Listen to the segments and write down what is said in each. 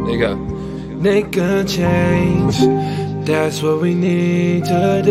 There you go. Make a change, that's what we need to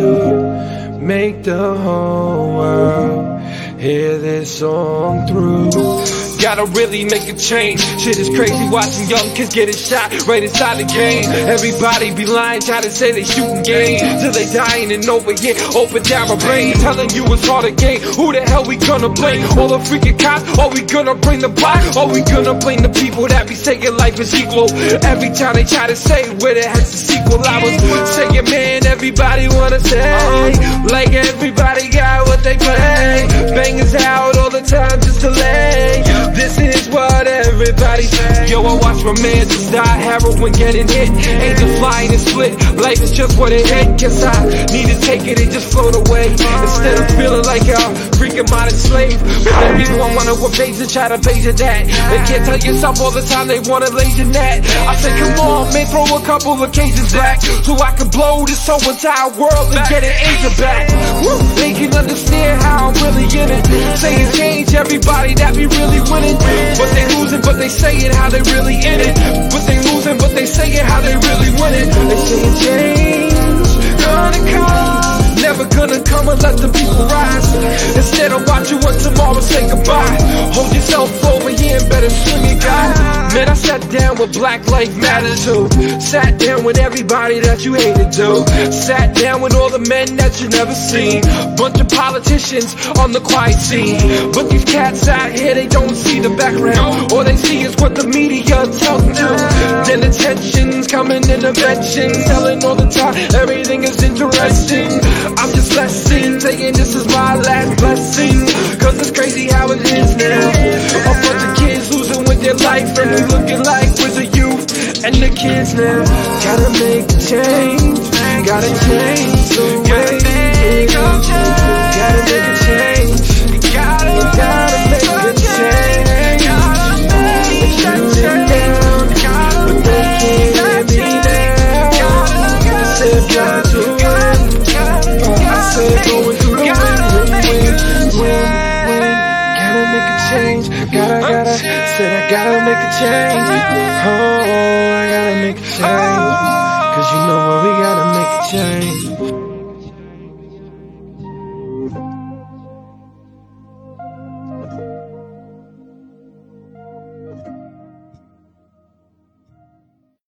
do. Make the whole world hear this song through. Gotta really make a change. Shit is crazy watching young kids getting shot right inside the game. Everybody be lying, trying to say they shooting game till they dying and over here open down my brain, telling you it's hard to gain. Who the hell we gonna blame? All the freaking cops? Are we gonna bring the block? Are we gonna blame the people that be saying life is equal? Every time they try to say where the heck's the sequel, I was saying, man, everybody wanna say like everybody got what they play. Bangers out all the time, just delay. This is what everybody say. Yo, I watch my man just die, heroin getting hit, angels flying and split. Life is just what it hit. Guess I need to take it and just float away instead of feeling like a freaking modern slave. But everyone wanna evade and try to base that. They can't tell yourself all the time they wanna lay in that. I say, come on, man, throw a couple of cases back so I can blow this whole entire world and get an angel back. Woo. They can understand how I'm really in it. Saying change everybody that be really winning. But they losing, but they say it how they really in it. But they losing, but they say it how they really win it. They saying change gonna come, never gonna come unless the people rise. Instead of watching what tomorrow say goodbye, hold yourself over here and better swing it, guys. Man, I sat down with Black Lives Matter too. Sat down with everybody that you hated too. Sat down with all the men that you never seen. Bunch of politicians on the quiet scene. But these cats out here, they don't see the background. All they see is what the media tells them to. Then the tensions coming interventions, telling all the time everything is interesting. I'm just blessing, saying this is my last blessing, cause it's crazy how it is now. A bunch of kids losing with their life, and we looking like we're the youth and the kids now. Gotta make a change, gotta change the way we live. Gotta make a change, gotta make a change. Shut down, but they can't hear me now. I said got to win, I said going through the win. Gotta make a change, gotta, said I gotta make a change. Oh, I gotta make a change, cause you know what, we gotta make a change.